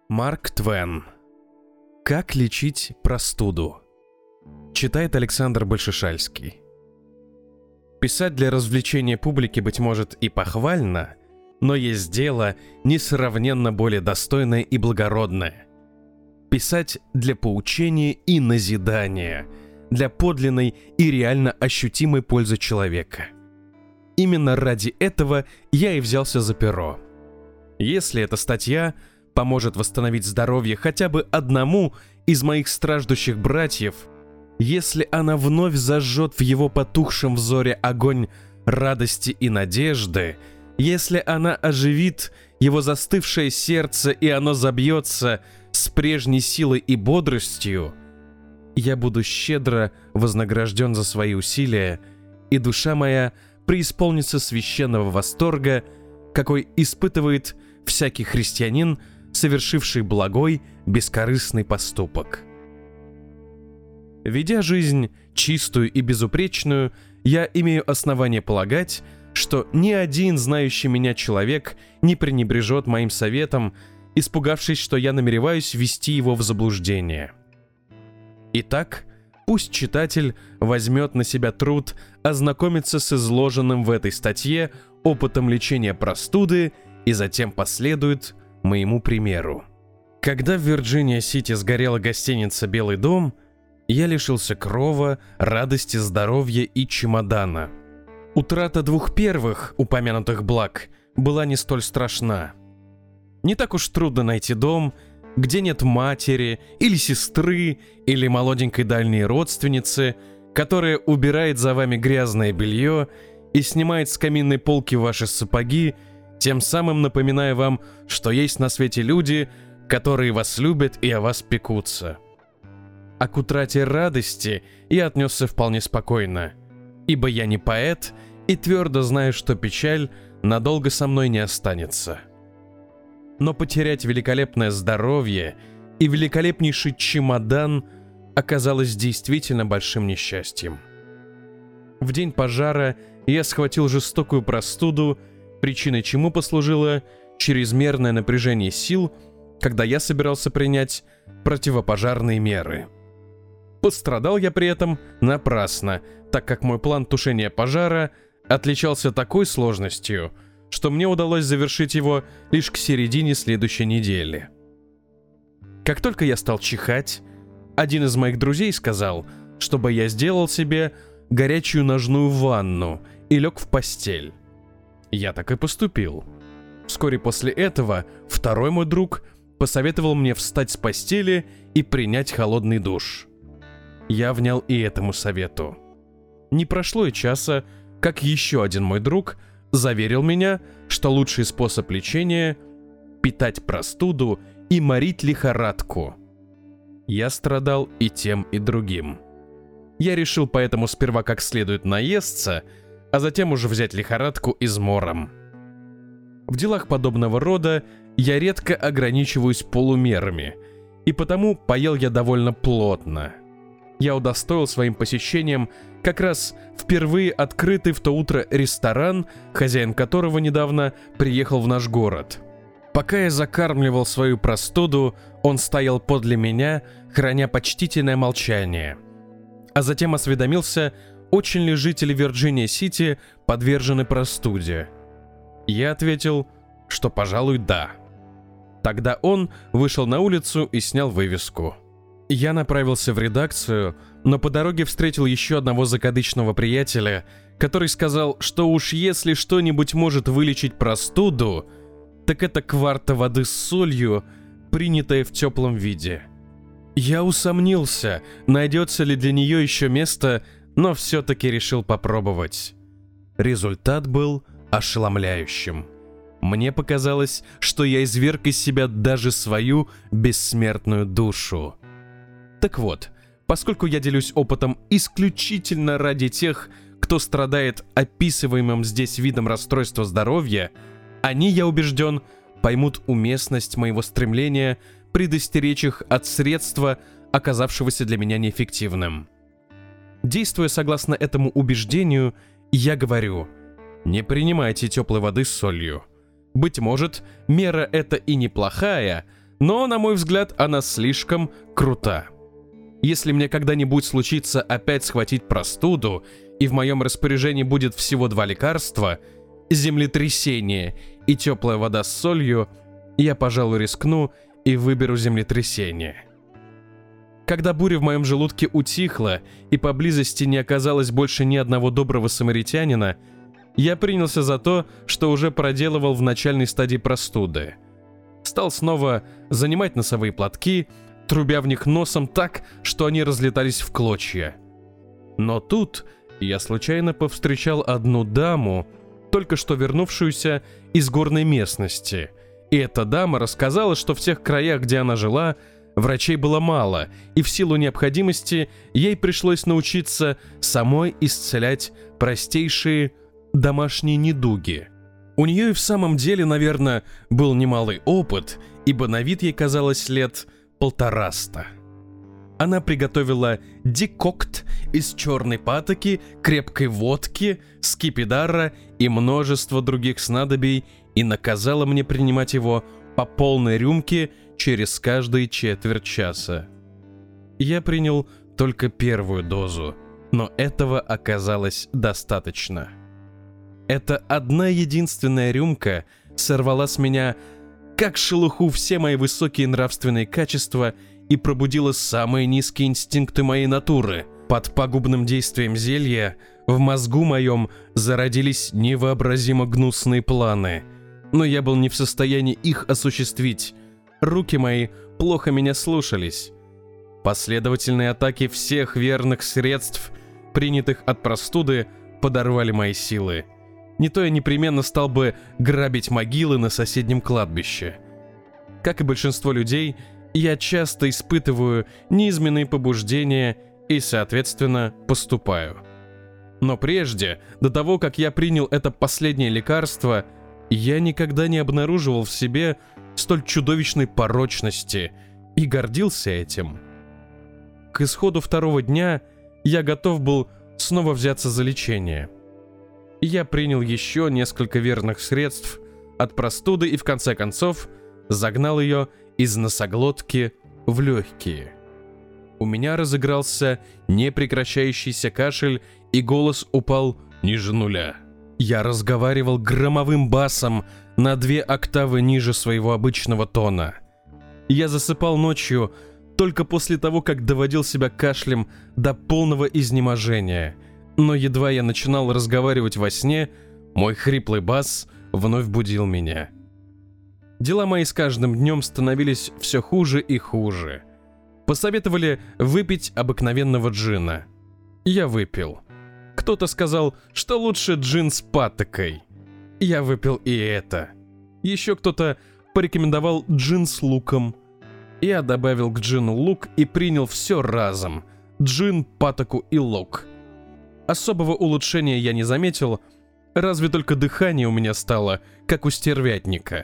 Марк Твен. Как лечить простуду? Читает Александр Большешальский. Писать для развлечения публики, быть может, и похвально, но есть дело несравненно более достойное и благородное. Писать для поучения и назидания, для подлинной и реально ощутимой пользы человека. Именно ради этого я и взялся за перо. Если эта статья поможет восстановить здоровье хотя бы одному из моих страждущих братьев, если она вновь зажжет в его потухшем взоре огонь радости и надежды, если она оживит его застывшее сердце и оно забьется с прежней силой и бодростью, я буду щедро вознагражден за свои усилия, и душа моя преисполнится священного восторга, какой испытывает всякий христианин, совершивший благой, бескорыстный поступок. Ведя жизнь чистую и безупречную, я имею основание полагать, что ни один знающий меня человек не пренебрежет моим советом, испугавшись, что я намереваюсь ввести его в заблуждение. Итак, пусть читатель возьмет на себя труд ознакомиться с изложенным в этой статье опытом лечения простуды и затем последует моему примеру. Когда в Вирджиния-Сити сгорела гостиница «Белый дом», я лишился крова, радости, здоровья и чемодана. Утрата двух первых упомянутых благ была не столь страшна. Не так уж трудно найти дом, где нет матери или сестры или молоденькой дальней родственницы, которая убирает за вами грязное белье и снимает с каминной полки ваши сапоги, тем самым напоминая вам, что есть на свете люди, которые вас любят и о вас пекутся. А к утрате радости я отнесся вполне спокойно, ибо я не поэт и твердо знаю, что печаль надолго со мной не останется. Но потерять великолепное здоровье и великолепнейший чемодан оказалось действительно большим несчастьем. В день пожара я схватил жестокую простуду, причиной чему послужило чрезмерное напряжение сил, когда я собирался принять противопожарные меры. Пострадал я при этом напрасно, так как мой план тушения пожара отличался такой сложностью, что мне удалось завершить его лишь к середине следующей недели. Как только я стал чихать, один из моих друзей сказал, чтобы я сделал себе горячую ножную ванну и лег в постель. Я так и поступил. Вскоре после этого второй мой друг посоветовал мне встать с постели и принять холодный душ. Я внял и этому совету. Не прошло и часа, как еще один мой друг заверил меня, что лучший способ лечения – питать простуду и морить лихорадку. Я страдал и тем, и другим. Я решил поэтому сперва как следует наесться, а затем уже взять лихорадку измором. В делах подобного рода я редко ограничиваюсь полумерами, и потому поел я довольно плотно. Я удостоил своим посещением как раз впервые открытый в то утро ресторан, хозяин которого недавно приехал в наш город. Пока я закармливал свою простуду, он стоял подле меня, храня почтительное молчание. А затем осведомился, очень ли жители Вирджиния-Сити подвержены простуде. Я ответил, что, пожалуй, да. Тогда он вышел на улицу и снял вывеску. Я направился в редакцию, но по дороге встретил еще одного закадычного приятеля, который сказал, что уж если что-нибудь может вылечить простуду, так это кварта воды с солью, принятая в теплом виде. Я усомнился, найдется ли для нее еще место, но все-таки решил попробовать. Результат был ошеломляющим. Мне показалось, что я изверг из себя даже свою бессмертную душу. Так вот, поскольку я делюсь опытом исключительно ради тех, кто страдает описываемым здесь видом расстройства здоровья, они, я убежден, поймут уместность моего стремления предостеречь их от средства, оказавшегося для меня неэффективным. Действуя согласно этому убеждению, я говорю: не принимайте теплой воды с солью. Быть может, мера эта и неплохая, но, на мой взгляд, она слишком крута. Если мне когда-нибудь случится опять схватить простуду, и в моем распоряжении будет всего 2 лекарства – землетрясение и теплая вода с солью, я, пожалуй, рискну и выберу землетрясение. Когда буря в моем желудке утихла и поблизости не оказалось больше ни одного доброго самаритянина, я принялся за то, что уже проделывал в начальной стадии простуды. Стал снова занимать носовые платки, трубя в них носом так, что они разлетались в клочья. Но тут я случайно повстречал одну даму, только что вернувшуюся из горной местности, и эта дама рассказала, что в тех краях, где она жила, врачей было мало, и в силу необходимости ей пришлось научиться самой исцелять простейшие домашние недуги. У нее и в самом деле, наверное, был немалый опыт, ибо на вид ей казалось лет 150. Она приготовила декокт из черной патоки, крепкой водки, скипидара и множество других снадобий и наказала мне принимать его по полной рюмке через каждые четверть часа. Я принял только первую дозу, но этого оказалось достаточно. Эта одна единственная рюмка сорвала с меня как шелуху все мои высокие нравственные качества и пробудила самые низкие инстинкты моей натуры. Под пагубным действием зелья в мозгу моем зародились невообразимо гнусные планы, но я был не в состоянии их осуществить. Руки мои плохо меня слушались. Последовательные атаки всех верных средств, принятых от простуды, подорвали мои силы. Не то я непременно стал бы грабить могилы на соседнем кладбище. Как и большинство людей, я часто испытываю низменные побуждения и, соответственно, поступаю. Но прежде, до того, как я принял это последнее лекарство, я никогда не обнаруживал в себе столь чудовищной порочности и гордился этим. К исходу 2-го дня я готов был снова взяться за лечение. Я принял еще несколько верных средств от простуды и в конце концов загнал ее из носоглотки в легкие. У меня разыгрался непрекращающийся кашель, и голос упал ниже нуля. Я разговаривал громовым басом на 2 октавы ниже своего обычного тона. Я засыпал ночью только после того, как доводил себя кашлем до полного изнеможения, но едва я начинал разговаривать во сне, мой хриплый бас вновь будил меня. Дела мои с каждым днем становились все хуже и хуже. Посоветовали выпить обыкновенного джина. Я выпил. Кто-то сказал, что лучше джин с патокой. Я выпил и это. Еще кто-то порекомендовал джин с луком. Я добавил к джину лук и принял все разом. Джин, патоку и лук. Особого улучшения я не заметил, разве только дыхание у меня стало, как у стервятника.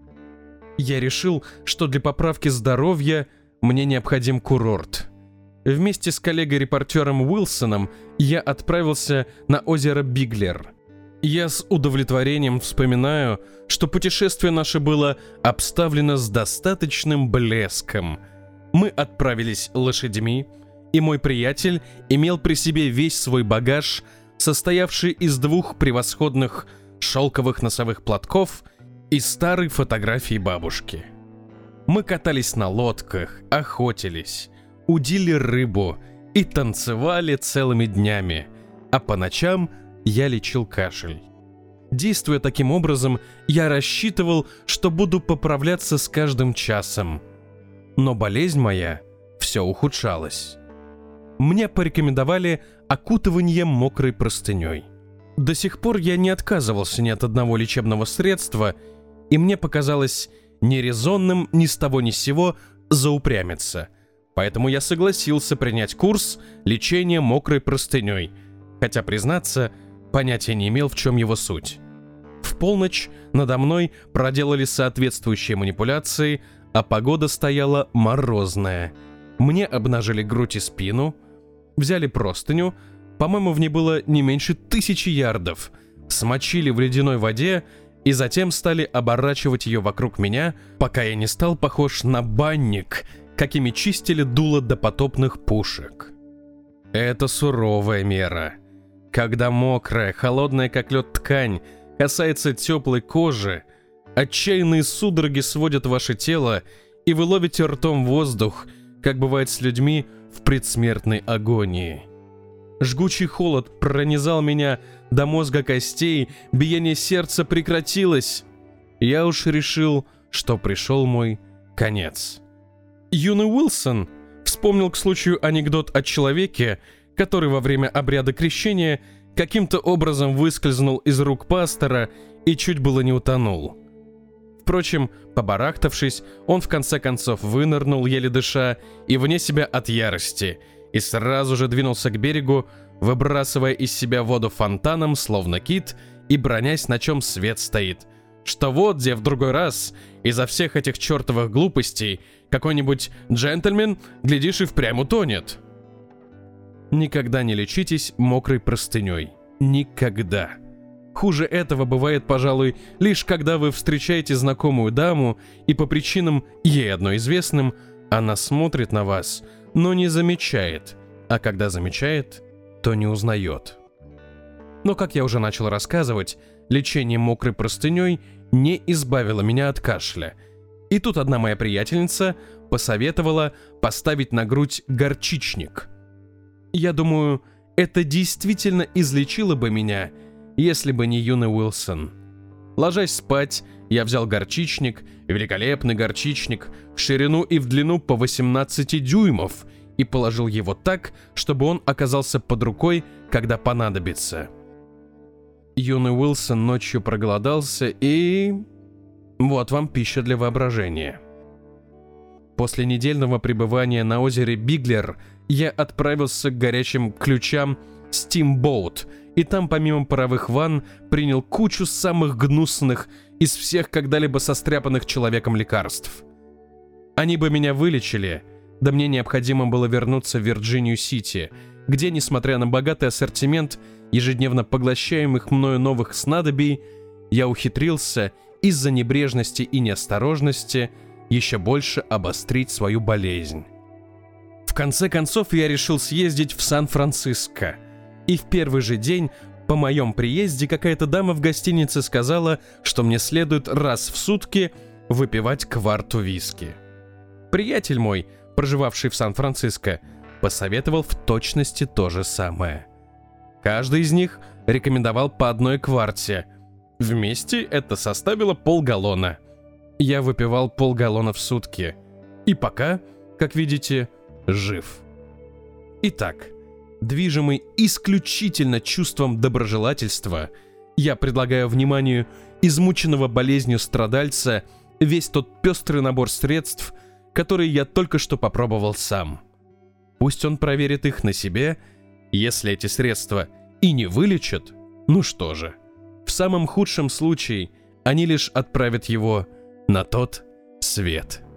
Я решил, что для поправки здоровья мне необходим курорт. Вместе с коллегой-репортером Уилсоном я отправился на озеро Биглер. Я с удовлетворением вспоминаю, что путешествие наше было обставлено с достаточным блеском. Мы отправились лошадьми, и мой приятель имел при себе весь свой багаж, состоявший из 2 превосходных шелковых носовых платков и старой фотографии бабушки. Мы катались на лодках, охотились, удили рыбу и танцевали целыми днями, а по ночам я лечил кашель. Действуя таким образом, я рассчитывал, что буду поправляться с каждым часом. Но болезнь моя все ухудшалась. Мне порекомендовали окутывание мокрой простыней. До сих пор я не отказывался ни от одного лечебного средства, и мне показалось нерезонным ни с того ни с сего заупрямиться. Поэтому я согласился принять курс лечения мокрой простыней, хотя, признаться, понятия не имел, в чем его суть. В полночь надо мной проделали соответствующие манипуляции, а погода стояла морозная. Мне обнажили грудь и спину, взяли простыню, по-моему, в ней было не меньше 1000 ярдов, смочили в ледяной воде и затем стали оборачивать ее вокруг меня, пока я не стал похож на банник, какими чистили дуло допотопных пушек. Это суровая мера. Когда мокрая, холодная как лед ткань касается теплой кожи, отчаянные судороги сводят ваше тело, и вы ловите ртом воздух, как бывает с людьми в предсмертной агонии. Жгучий холод пронизал меня до мозга костей, биение сердца прекратилось. Я уж решил, что пришел мой конец. Юный Уилсон вспомнил к случаю анекдот о человеке, который во время обряда крещения каким-то образом выскользнул из рук пастора и чуть было не утонул. Впрочем, побарахтавшись, он в конце концов вынырнул, еле дыша, и вне себя от ярости, и сразу же двинулся к берегу, выбрасывая из себя воду фонтаном, словно кит, и бронясь, на чем свет стоит. Что вот где в другой раз из-за всех этих чертовых глупостей какой-нибудь джентльмен, глядишь, и впрямь утонет. Никогда не лечитесь мокрой простыней. Никогда. Хуже этого бывает, пожалуй, лишь когда вы встречаете знакомую даму, и по причинам, ей одно известным, она смотрит на вас, но не замечает, а когда замечает, то не узнает. Но, как я уже начал рассказывать, лечение мокрой простыней не избавило меня от кашля. И тут одна моя приятельница посоветовала поставить на грудь горчичник. Я думаю, это действительно излечило бы меня, если бы не юный Уилсон. Ложась спать, я взял горчичник, великолепный горчичник, в ширину и в длину по 18 дюймов, и положил его так, чтобы он оказался под рукой, когда понадобится. Юный Уилсон ночью проголодался, и... вот вам пища для воображения. После недельного пребывания на озере Биглер я отправился к горячим ключам Steamboat, и там помимо паровых ванн принял кучу самых гнусных из всех когда-либо состряпанных человеком лекарств. Они бы меня вылечили, да мне необходимо было вернуться в Вирджинию-Сити, где, несмотря на богатый ассортимент ежедневно поглощаемых мною новых снадобий, я ухитрился из-за небрежности и неосторожности еще больше обострить свою болезнь. В конце концов я решил съездить в Сан-Франциско, и в первый же день по моем приезде какая-то дама в гостинице сказала, что мне следует раз в сутки выпивать кварту виски. Приятель мой, проживавший в Сан-Франциско, посоветовал в точности то же самое. Каждый из них рекомендовал по одной кварте. Вместе это составило полгаллона. Я выпивал полгаллона в сутки. И пока, как видите, жив. Итак, движимый исключительно чувством доброжелательства, я предлагаю вниманию измученного болезнью страдальца весь тот пестрый набор средств, которые я только что попробовал сам. Пусть он проверит их на себе. Если эти средства и не вылечат, ну что же, в самом худшем случае они лишь отправят его на тот свет.